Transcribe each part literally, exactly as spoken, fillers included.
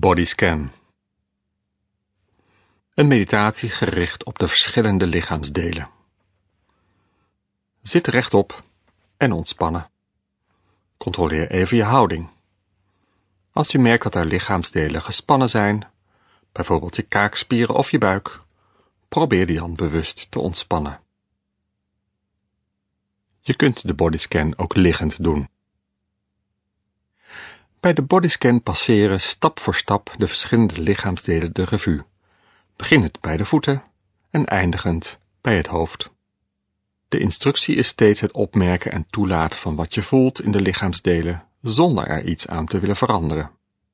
Bodyscan. Een meditatie gericht op de verschillende lichaamsdelen. Zit rechtop en ontspannen. Controleer even je houding. Als je merkt dat er lichaamsdelen gespannen zijn, bijvoorbeeld je kaakspieren of je buik, probeer die dan bewust te ontspannen. Je kunt de bodyscan ook liggend doen. Bij de bodyscan passeren stap voor stap de verschillende lichaamsdelen de revue, beginnend bij de voeten en eindigend bij het hoofd. De instructie is steeds het opmerken en toelaten van wat je voelt in de lichaamsdelen, zonder er iets aan te willen veranderen.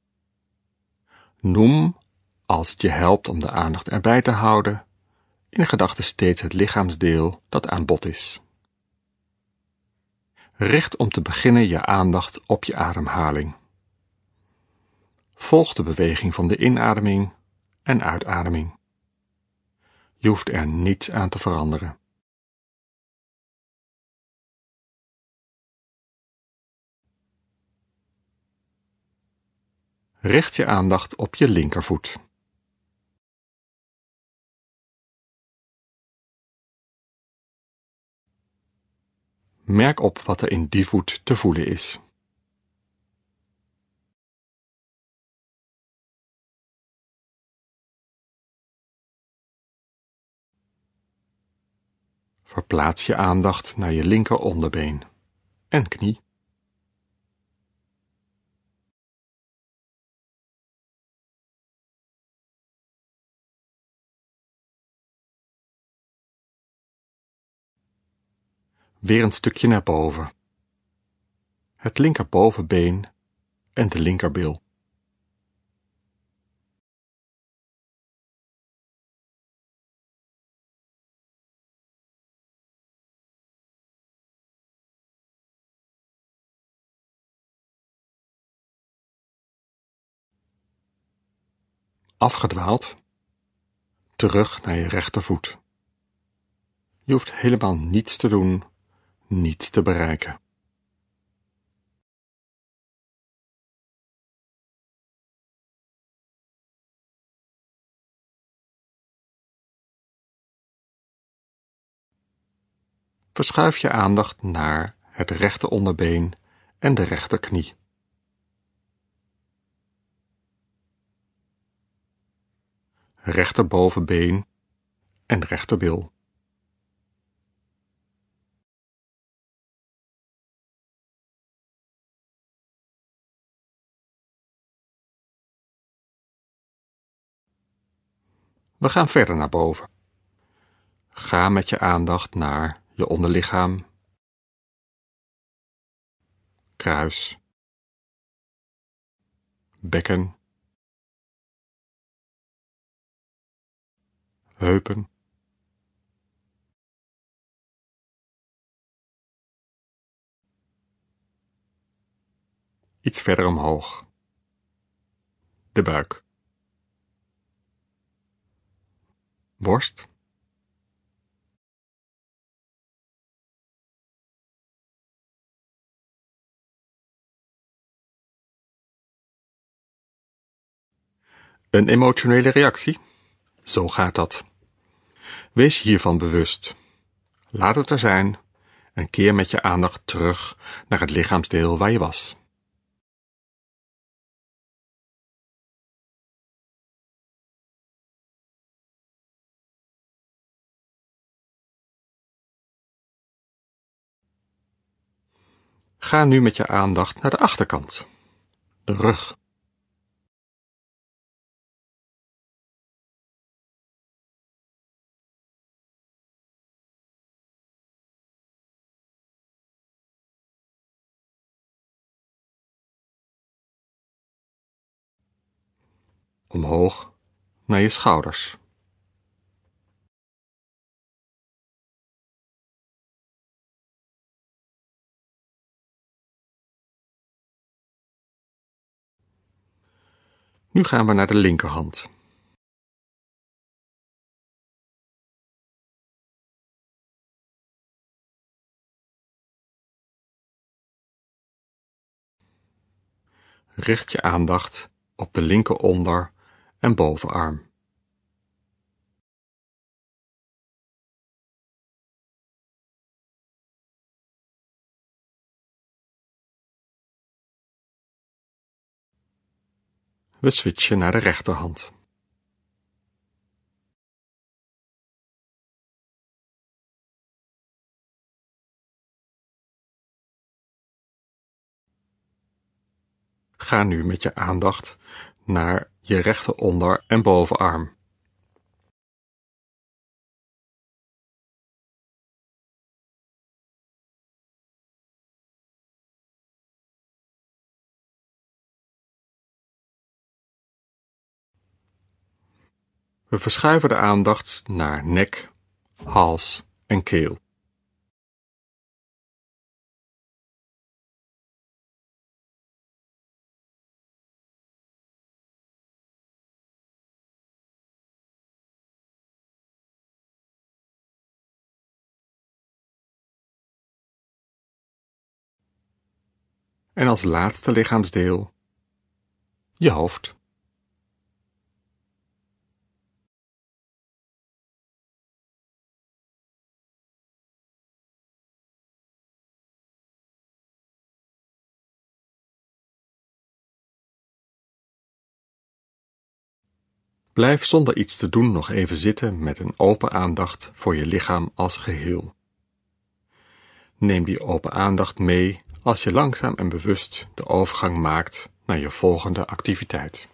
Noem, als het je helpt om de aandacht erbij te houden, in gedachten steeds het lichaamsdeel dat aan bod is. Richt om te beginnen je aandacht op je ademhaling. Volg de beweging van de inademing en uitademing. Je hoeft er niets aan te veranderen. Richt je aandacht op je linkervoet. Merk op wat er in die voet te voelen is. Verplaats je aandacht naar je linker onderbeen en knie. Weer een stukje naar boven. Het linkerbovenbeen en de linkerbil. Afgedwaald. Terug naar je rechtervoet. Je hoeft helemaal niets te doen, niets te bereiken. Verschuif je aandacht naar het rechter onderbeen en de rechterknie. Rechterbovenbeen en rechterbil. We gaan verder naar boven. Ga met je aandacht naar je onderlichaam, kruis, bekken, heupen, iets verder omhoog, de buik, borst, een emotionele reactie? Zo gaat dat. Wees je hiervan bewust. Laat het er zijn en keer met je aandacht terug naar het lichaamsdeel waar je was. Ga nu met je aandacht naar de achterkant, de rug. Omhoog naar je schouders. Nu gaan we naar de linkerhand. Richt je aandacht op de linker onder- en bovenarm. We switchen naar de rechterhand. Ga nu met je aandacht naar je rechter onder- en bovenarm. We verschuiven de aandacht naar nek, hals en keel. En als laatste lichaamsdeel je hoofd. Blijf zonder iets te doen nog even zitten met een open aandacht voor je lichaam als geheel. Neem die open aandacht mee als je langzaam en bewust de overgang maakt naar je volgende activiteit.